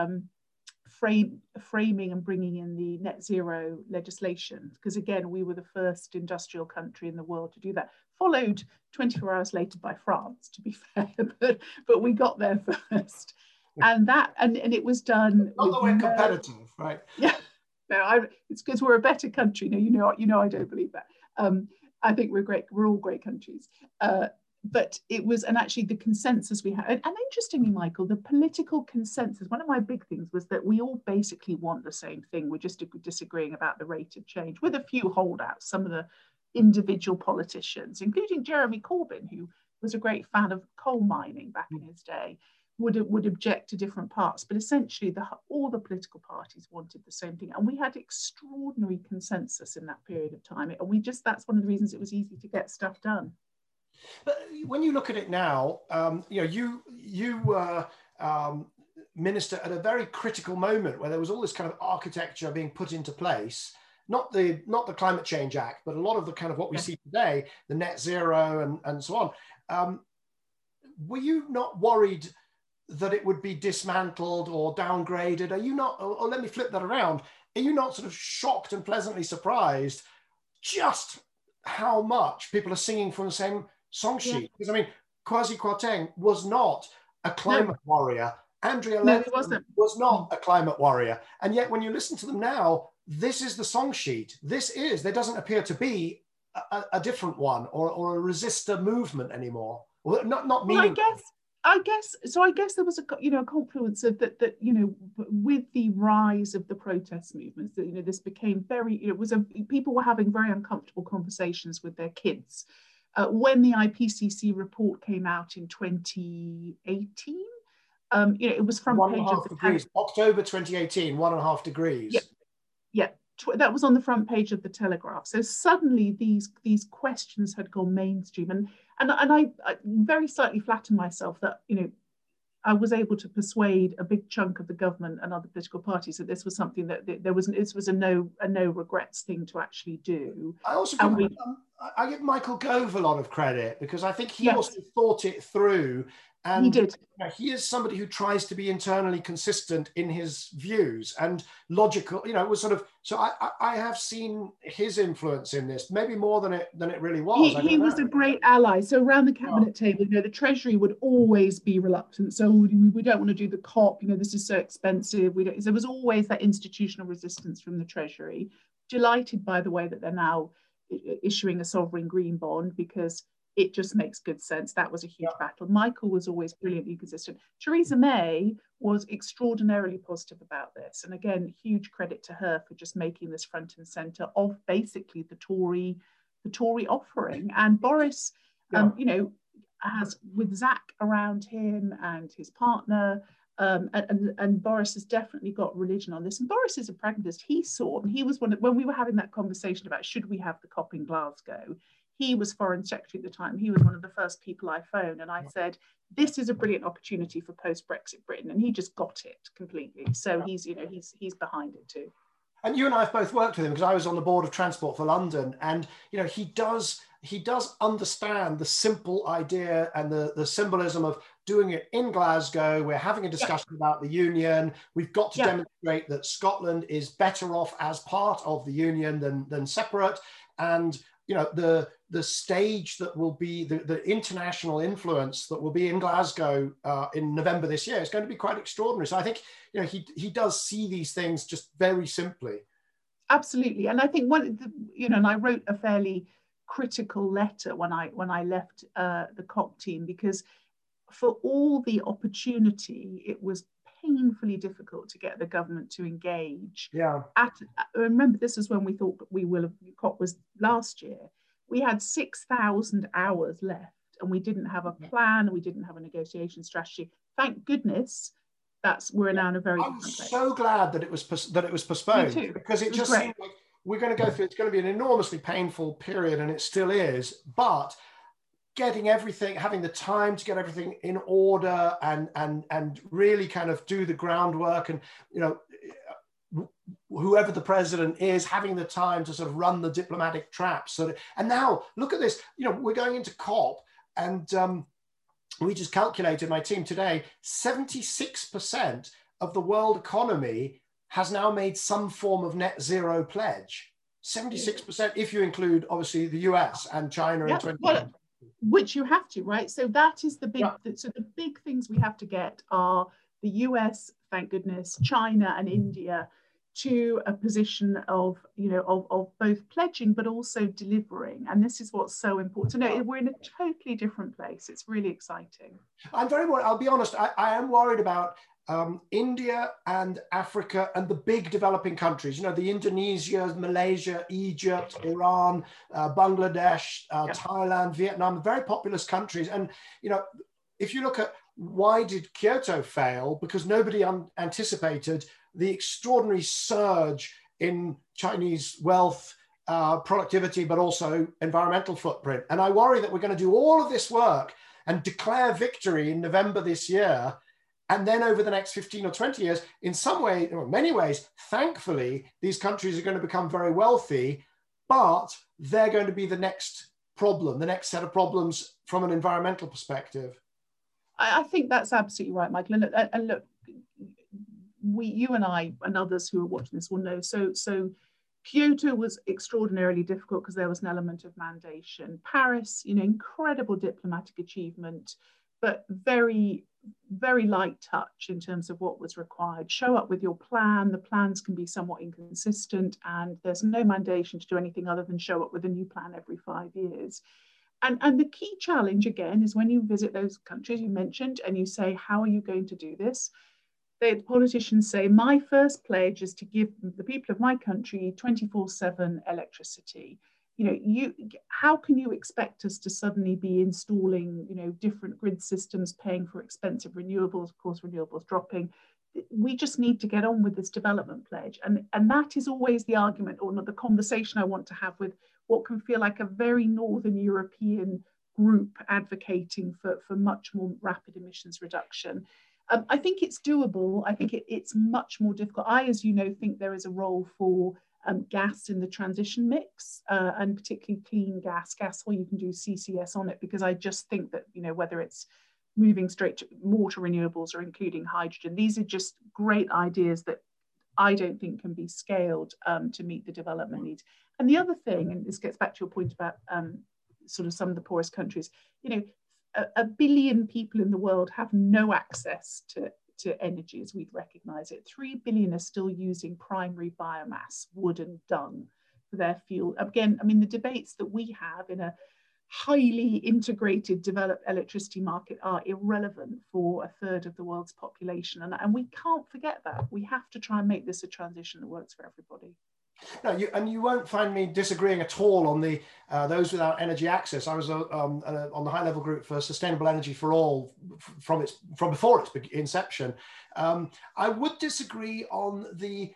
[SPEAKER 2] framing and bringing in the net zero legislation, because again, we were the first industrial country in the world to do that, followed 24 hours later by France, to be fair, but we got there first. And it was done.
[SPEAKER 1] Not that we're competitive, right?
[SPEAKER 2] Yeah, no, it's because we're a better country. No, I don't believe that. I think we're great. We're all great countries. But it was, and actually the consensus we had, and interestingly, Michael, the political consensus, one of my big things was that we all basically want the same thing. We're just disagreeing about the rate of change, with a few holdouts, some of the individual politicians, including Jeremy Corbyn, who was a great fan of coal mining back in his day, would object to different parts. But essentially, all the political parties wanted the same thing. And we had extraordinary consensus in that period of time. And that's one of the reasons it was easy to get stuff done.
[SPEAKER 1] But when you look at it now, you were minister at a very critical moment where there was all this kind of architecture being put into place, not the Climate Change Act, but a lot of the kind of what we see today, the net zero and so on. Were you not worried that it would be dismantled or downgraded? Are you not, or let me flip that around, are you not sort of shocked and pleasantly surprised just how much people are singing from the same song sheet? Yeah. Because I mean, Kwasi Kwarteng was not a climate warrior. Andrea Leadsom was not a climate warrior. And yet when you listen to them now, this is the song sheet. There doesn't appear to be a different one or a resistor movement anymore. Well, not meaning.
[SPEAKER 2] Well, I guess there was a confluence of that with the rise of the protest movements, that this became very, people were having very uncomfortable conversations with their kids. When the IPCC report came out in 2018, it was front page of the
[SPEAKER 1] degrees. October 2018, 1.5 degrees.
[SPEAKER 2] Yeah. That was on the front page of the Telegraph. So suddenly these questions had gone mainstream, and I very slightly flatter myself that I was able to persuade a big chunk of the government and other political parties that this was something that this was a no regrets thing to actually do.
[SPEAKER 1] I also I give Michael Gove a lot of credit, because I think he also thought it through. And
[SPEAKER 2] he did.
[SPEAKER 1] He is somebody who tries to be internally consistent in his views and logical. Was sort of. So I have seen his influence in this, maybe more than it really was.
[SPEAKER 2] He was a great ally. So around the cabinet table, the Treasury would always be reluctant. So we don't want to do the COP. This is so expensive. There was always that institutional resistance from the Treasury. Delighted, by the way, that they're now issuing a sovereign green bond, because it just makes good sense. That was a huge battle. Michael was always brilliantly consistent. Theresa May was extraordinarily positive about this. And again, huge credit to her for just making this front and centre of basically the Tory offering. And Boris, you know, has, with Zach around him and his partner, and Boris has definitely got religion on this. And Boris is a pragmatist. He saw, and he was one of, when we were having that conversation about should we have the COP in Glasgow, he was foreign secretary at the time. He was one of the first people I phoned, and I said, this is a brilliant opportunity for post-Brexit Britain. And he just got it completely. So he's, you know, he's behind it too.
[SPEAKER 1] And you and I have both worked with him because I was on the board of Transport for London, and you know he does understand the simple idea and the symbolism of doing it in Glasgow. We're having a discussion about the union. We've got to demonstrate that Scotland is better off as part of the union than separate. And you know the stage that will be the international influence that will be in Glasgow in November this year is going to be quite extraordinary. So I think you know he does see these things just very simply.
[SPEAKER 2] Absolutely, and I think you know, and I wrote a fairly critical letter when I left the COP team, because for all the opportunity, it was painfully difficult to get the government to engage. Remember, this is when we thought COP was last year. We had 6,000 hours left, and we didn't have a plan. We didn't have a negotiation strategy. Thank goodness, we're now in a very different place.
[SPEAKER 1] I'm so glad that it was postponed, because it just seemed like we're going to go through. It's going to be an enormously painful period, and it still is. But getting everything, having the time to get everything in order, and really kind of do the groundwork, and you know, whoever the president is, having the time to sort of run the diplomatic traps. And now look at this. You know, we're going into COP, and we just calculated, my team today, 76% of the world economy has now made some form of net zero pledge. 76%, if you include obviously the US and China in 2020.
[SPEAKER 2] Which you have to, right? So that is the big, so the big things we have to get are the US, thank goodness, China and India to a position of, you know, of both pledging but also delivering. And this is what's so important. So no, we're in a totally different place. It's really exciting.
[SPEAKER 1] I'm very worried. I'll be honest, I am worried about India and Africa and the big developing countries, you know, the Indonesia, Malaysia, Egypt, Iran, Bangladesh, Thailand, Vietnam, very populous countries. And, you know, if you look at why did Kyoto fail? Because nobody anticipated the extraordinary surge in Chinese wealth, productivity, but also environmental footprint. And I worry that we're going to do all of this work and declare victory in November this year. And then over the next 15 or 20 years, in some way, or many ways, thankfully, these countries are going to become very wealthy, but they're going to be the next problem, the next set of problems from an environmental perspective.
[SPEAKER 2] I think that's absolutely right, Michael. And look, you and I and others who are watching this will know. So Kyoto was extraordinarily difficult because there was an element of mandation. Paris, you know, incredible diplomatic achievement, but very, very light touch in terms of what was required. Show up with your plan. The plans can be somewhat inconsistent, and there's no mandation to do anything other than show up with a new plan every 5 years. And the key challenge, again, is when you visit those countries you mentioned and you say, how are you going to do this? The politicians say, my first pledge is to give the people of my country 24/7 electricity. You know, how can you expect us to suddenly be installing, you know, different grid systems, paying for expensive renewables, of course, renewables dropping. We just need to get on with this development pledge. And that is always the argument, or the conversation I want to have with what can feel like a very Northern European group advocating for much more rapid emissions reduction. I think it's doable. I think it's much more difficult. I, as you know, think there is a role for gas in the transition mix, and particularly clean gas, or you can do CCS on it, because I just think that, you know, whether it's moving straight more to renewables or including hydrogen, these are just great ideas that I don't think can be scaled to meet the development needs. And the other thing, and this gets back to your point about sort of some of the poorest countries, you know, a billion people in the world have no access to energy as we'd recognize it. 3 billion are still using primary biomass, wood and dung, for their fuel. Again, I mean, the debates that we have in a highly integrated, developed electricity market are irrelevant for a third of the world's population. And we can't forget that. We have to try and make this a transition that works for everybody.
[SPEAKER 1] No, you won't find me disagreeing at all on the those without energy access. I was on the high level group for Sustainable Energy for All from before its inception. I would disagree on the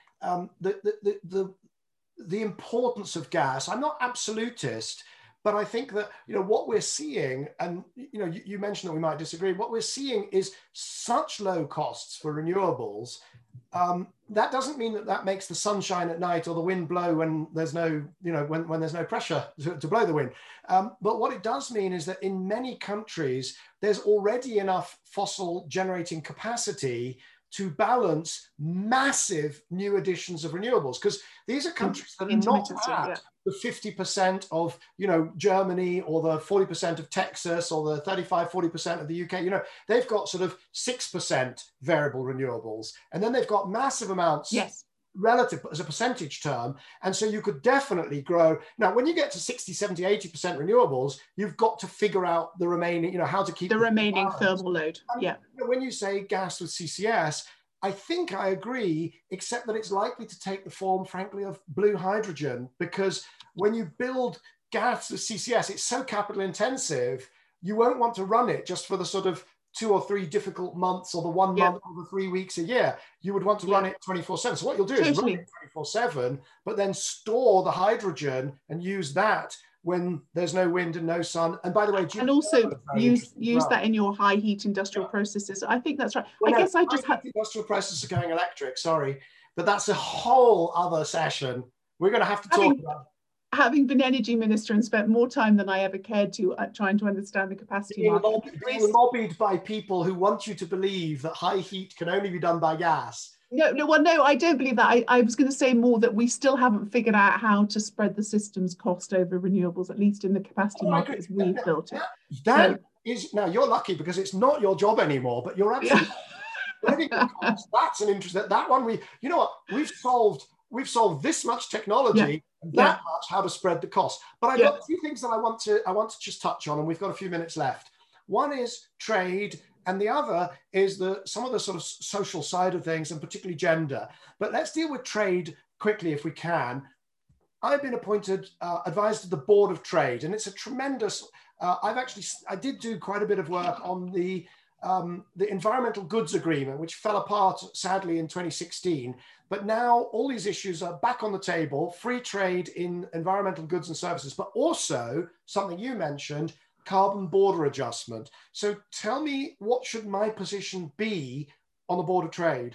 [SPEAKER 1] importance of gas. I'm not absolutist, but I think that, you know, what we're seeing, and, you know, you mentioned that we might disagree, what we're seeing is such low costs for renewables. That doesn't mean that makes the sun shine at night or the wind blow when there's no, you know, when there's no pressure to blow the wind. But what it does mean is that in many countries, there's already enough fossil generating capacity to balance massive new additions of renewables, because these are countries that are not at the 50% of, you know, Germany, or the 40% of Texas, or the 35-40% of the UK. You know, they've got sort of 6% variable renewables, and then they've got massive amounts relative as a percentage term. And so you could definitely grow. Now, when you get to 60, 70, 80% renewables, you've got to figure out the remaining, you know, how to keep
[SPEAKER 2] the remaining thermal load.
[SPEAKER 1] And, you know, when you say gas with CCS, I think I agree, except that it's likely to take the form, frankly, of blue hydrogen, because when you build gas with CCS, it's so capital intensive, you won't want to run it just for the sort of 2 or 3 difficult months, or the 1 month, or the 3 weeks a year. You would want to run it 24/7. So what you'll do is run it 24/7, but then store the hydrogen and use that when there's no wind and no sun. And by the way,
[SPEAKER 2] and also use that in your high heat industrial processes. I think that's right. Well, I guess I just have
[SPEAKER 1] industrial processes are going electric. Sorry, but that's a whole other session. We're going to have to talk about.
[SPEAKER 2] Having been energy minister and spent more time than I ever cared to trying to understand the capacity market.
[SPEAKER 1] Being lobbied by people who want you to believe that high heat can only be done by gas.
[SPEAKER 2] No, I don't believe that. I was going to say more that we still haven't figured out how to spread the system's cost over renewables, at least in the capacity market as we've built it.
[SPEAKER 1] That is, now you're lucky because it's not your job anymore, but you're absolutely that's an interesting, that one you know what, we've solved this much technology, and that much how to spread the cost. But I've got 2 things that I want to just touch on, and we've got a few minutes left. One is trade, and the other is some of the sort of social side of things, and particularly gender. But let's deal with trade quickly if we can. I've been appointed advisor to the Board of Trade, and it's a tremendous, I did do quite a bit of work on the Environmental Goods Agreement, which fell apart sadly in 2016. But now all these issues are back on the table: free trade in environmental goods and services, but also something you mentioned, carbon border adjustment. So tell me, what should my position be on the Board of Trade?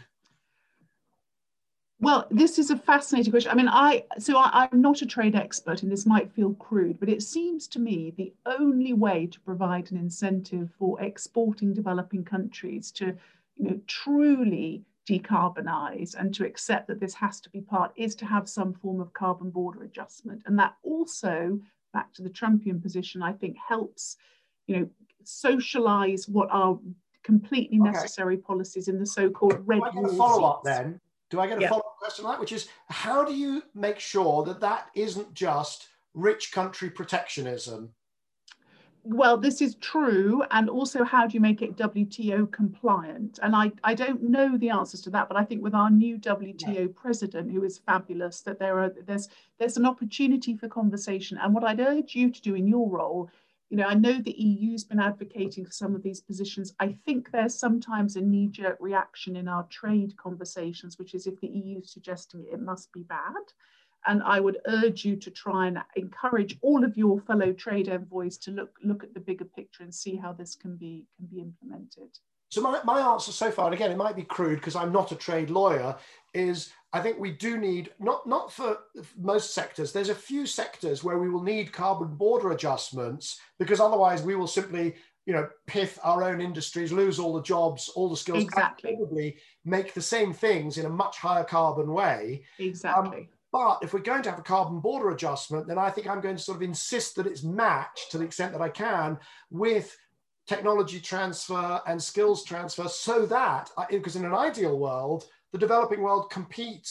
[SPEAKER 2] Well, this is a fascinating question. I mean, I'm not a trade expert, and this might feel crude, but it seems to me the only way to provide an incentive for exporting developing countries to, you know, truly decarbonize and to accept that this has to be part is to have some form of carbon border adjustment. And that also, back to the Trumpian position, I think helps, you know, socialize what are completely necessary policies in the so-called red wall.
[SPEAKER 1] Follow-up then. Do I get a follow-up question on that, which is, how do you make sure that that isn't just rich country protectionism?
[SPEAKER 2] Well, this is true. And also, how do you make it WTO compliant? And I don't know the answers to that, but I think with our new WTO president, who is fabulous, that there's an opportunity for conversation. And what I'd urge you to do in your role, you know, I know the EU's been advocating for some of these positions. I think there's sometimes a knee-jerk reaction in our trade conversations, which is if the EU is suggesting it must be bad. And I would urge you to try and encourage all of your fellow trade envoys to look at the bigger picture and see how this can be implemented.
[SPEAKER 1] So my answer so far, and again, it might be crude because I'm not a trade lawyer, is I think we do need, not for most sectors, there's a few sectors where we will need carbon border adjustments, because otherwise we will simply, you know, pith our own industries, lose all the jobs, all the skills,
[SPEAKER 2] exactly,
[SPEAKER 1] and probably make the same things in a much higher carbon way.
[SPEAKER 2] Exactly.
[SPEAKER 1] But if we're going to have a carbon border adjustment, then I think I'm going to sort of insist that it's matched to the extent that I can with technology transfer and skills transfer, so that, because in an ideal world, the developing world competes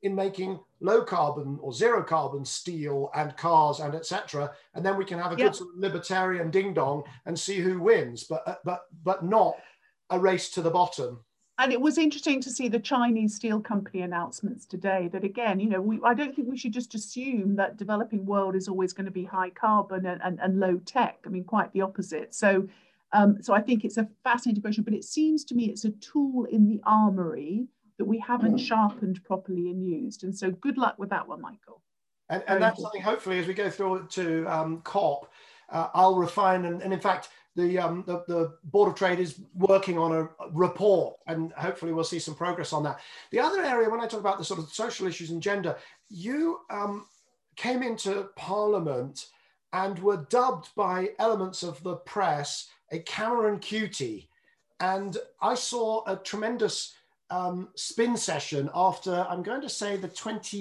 [SPEAKER 1] in making low carbon or zero carbon steel and cars and etc. And then we can have a good sort of libertarian ding dong and see who wins, but not a race to the bottom.
[SPEAKER 2] And it was interesting to see the Chinese steel company announcements today that, again, you know, I don't think we should just assume that developing world is always going to be high carbon and low tech. I mean, quite the opposite. So I think it's a fascinating question, but it seems to me it's a tool in the armory that we haven't sharpened properly and used. And so good luck with that one, Michael.
[SPEAKER 1] And that's something, hopefully, as we go through to COP, I'll refine. And in fact, the Board of Trade is working on a report, and hopefully we'll see some progress on that. The other area, when I talk about the sort of social issues and gender, you came into Parliament and were dubbed by elements of the press a Cameron cutie. And I saw a tremendous spin session after, I'm going to say, the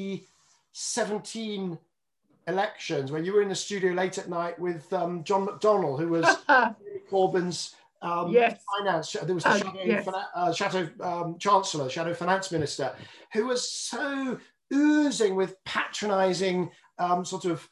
[SPEAKER 1] 2017 elections, where you were in the studio late at night with John McDonnell, who was Corbyn's finance. There was the Shadow Chancellor, Shadow Finance Minister, who was so oozing with patronising sort of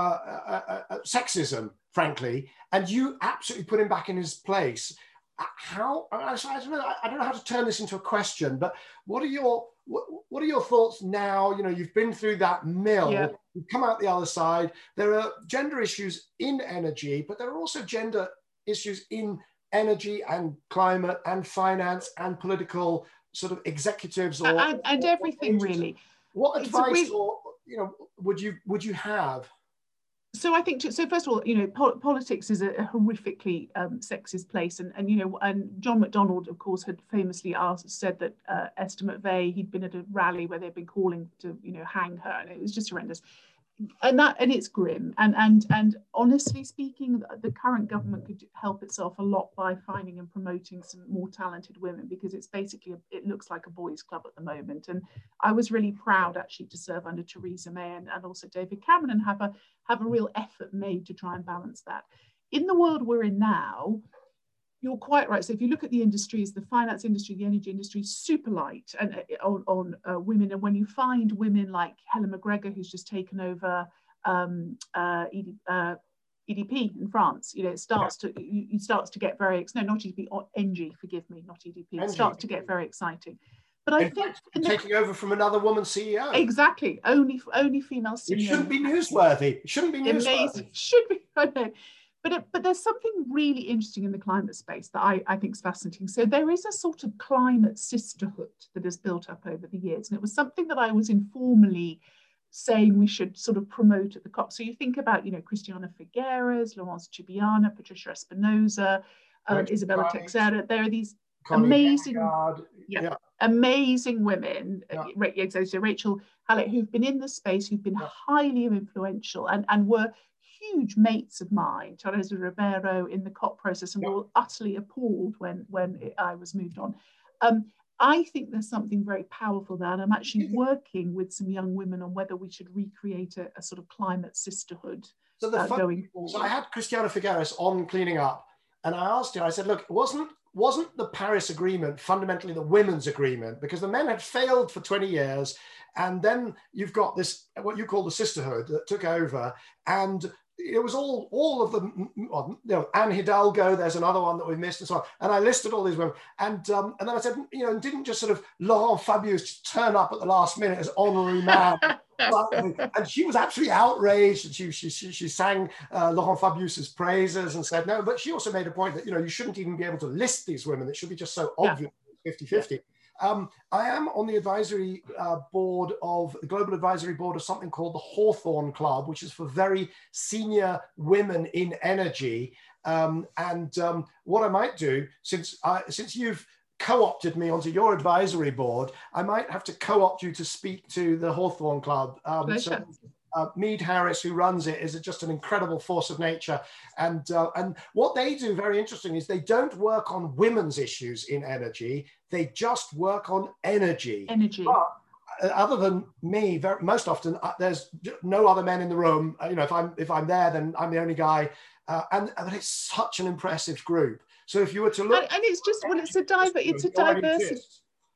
[SPEAKER 1] sexism, frankly, and you absolutely put him back in his place. How, I don't know how to turn this into a question, but what are your thoughts now? You know, you've been through that mill, you've come out the other side. There are gender issues in energy, but there are also gender issues in energy and climate and finance and political sort of executives
[SPEAKER 2] and everything really.
[SPEAKER 1] What advice would you have?
[SPEAKER 2] So I think, so first of all, you know, politics is a horrifically sexist place. And, you know, and John McDonnell, of course, had famously said that Esther McVey, he'd been at a rally where they'd been calling to, you know, hang her. And it was just horrendous. And it's grim. And honestly speaking, the current government could help itself a lot by finding and promoting some more talented women, because it's basically, it looks like a boys' club at the moment. And I was really proud actually to serve under Theresa May and also David Cameron, and have a real effort made to try and balance that. In the world we're in now, you're quite right. So if you look at the industries, the finance industry, the energy industry, super light and on women. And when you find women like Helen McGregor, who's just taken over EDP in France, you know, it starts to get very, no, not EDP, Engie, forgive me, not EDP. It starts to get very exciting. But I think
[SPEAKER 1] taking over from another woman CEO.
[SPEAKER 2] Exactly, only female CEO.
[SPEAKER 1] It shouldn't be newsworthy. It shouldn't be newsworthy.
[SPEAKER 2] Amazing. Should be. I know. But there's something really interesting in the climate space that I think is fascinating. So there is a sort of climate sisterhood that has built up over the years. And it was something that I was informally saying we should sort of promote at the COP. So you think about, you know, Christiana Figueres, Laurence Chibiana, Patricia Espinosa, Isabella Teixeira. There are these amazing women, so Rachel Hallett, who've been in the space, who've been highly influential and were huge mates of mine, Teresa Ribeiro, in the COP process, and we were utterly appalled when I was moved on. I think there's something very powerful there, and I'm actually working with some young women on whether we should recreate a sort of climate sisterhood going forward.
[SPEAKER 1] So I had Christiana Figueres on Cleaning Up, and I asked her, I said, look, wasn't the Paris Agreement fundamentally the women's agreement? Because the men had failed for 20 years, and then you've got this, what you call the sisterhood, that took over, and it was all of them, you know, Anne Hidalgo, there's another one that we missed, and so on. And I listed all these women. And then I said, you know, didn't just sort of Laurent Fabius turn up at the last minute as honorary man? And she was absolutely outraged. And she sang Laurent Fabius's praises and said, no, but she also made a point that, you know, you shouldn't even be able to list these women. It should be just so obvious, 50-50. I am on the advisory board of the global advisory board of something called the Hawthorne Club, which is for very senior women in energy. What I might do, since you've co-opted me onto your advisory board, I might have to co-opt you to speak to the Hawthorne Club. Mead Harris, who runs it, is just an incredible force of nature. And what they do, very interesting, is they don't work on women's issues in energy. They just work on energy. But other than me, most often there's no other men in the room. You know, if I'm there, then I'm the only guy. And it's such an impressive group. So if you were to look,
[SPEAKER 2] and it's just, well, it's a diversity.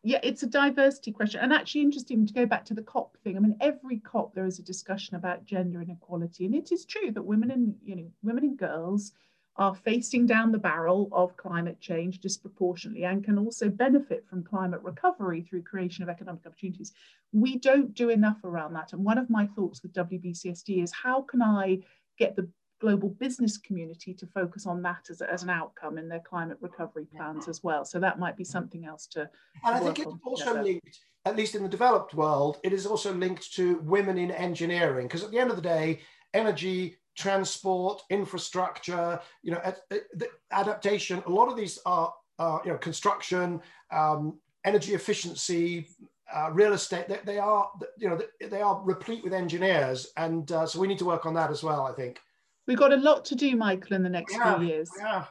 [SPEAKER 2] Yeah, it's a diversity question. And actually interesting to go back to the COP thing. I mean, every COP there is a discussion about gender inequality. And it is true that women and girls are facing down the barrel of climate change disproportionately and can also benefit from climate recovery through creation of economic opportunities. We don't do enough around that. And one of my thoughts with WBCSD is how can I get the global business community to focus on that as an outcome in their climate recovery plans as well. So that might be something else to
[SPEAKER 1] and I think it's also linked, at least in the developed world, it is also linked to women in engineering, because at the end of the day, energy, transport, infrastructure, the adaptation, a lot of these are, construction, energy efficiency, real estate, they are replete with engineers. And so we need to work on that as well, I think.
[SPEAKER 2] We've got a lot to do, Michael, in the next few years.
[SPEAKER 1] Yeah.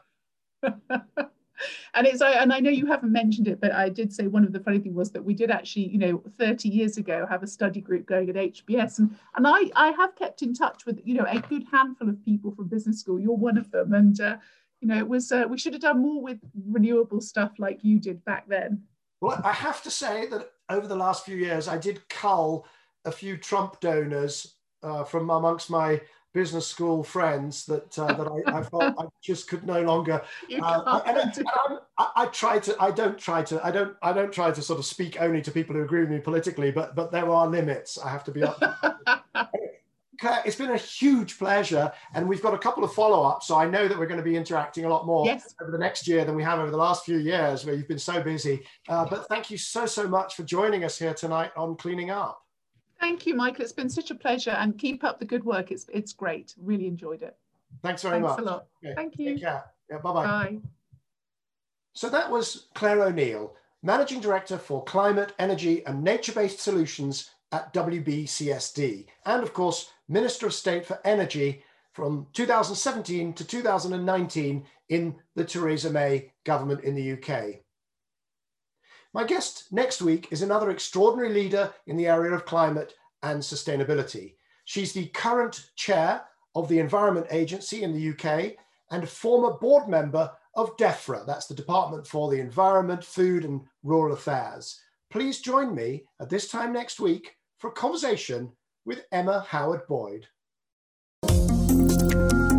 [SPEAKER 2] And I know you haven't mentioned it, but I did say one of the funny things was that we did actually, 30 years ago, have a study group going at HBS. And I have kept in touch with, a good handful of people from business school. You're one of them. And, it was, we should have done more with renewable stuff like you did back then.
[SPEAKER 1] Well, I have to say that over the last few years, I did cull a few Trump donors from amongst my business school friends that I felt I just could no longer. I don't try to sort of speak only to people who agree with me politically, but there are limits. I have to be up. Claire, it's been a huge pleasure, and we've got a couple of follow-ups, so I know that we're going to be interacting a lot more over the next year than we have over the last few years, where you've been so busy. But thank you so much for joining us here tonight on Cleaning Up.
[SPEAKER 2] Thank you, Michael. It's been such a pleasure, and keep up the good work. It's great. Really enjoyed it.
[SPEAKER 1] Thanks very much.
[SPEAKER 2] Thanks a lot. Okay. Thank you.
[SPEAKER 1] Take care. Yeah, bye-bye.
[SPEAKER 2] Bye.
[SPEAKER 1] So that was Claire O'Neill, Managing Director for Climate, Energy and Nature-Based Solutions at WBCSD, and of course, Minister of State for Energy from 2017 to 2019 in the Theresa May government in the UK. My guest next week is another extraordinary leader in the area of climate and sustainability. She's the current chair of the Environment Agency in the UK and a former board member of DEFRA, that's the Department for the Environment, Food and Rural Affairs. Please join me at this time next week for a conversation with Emma Howard-Boyd.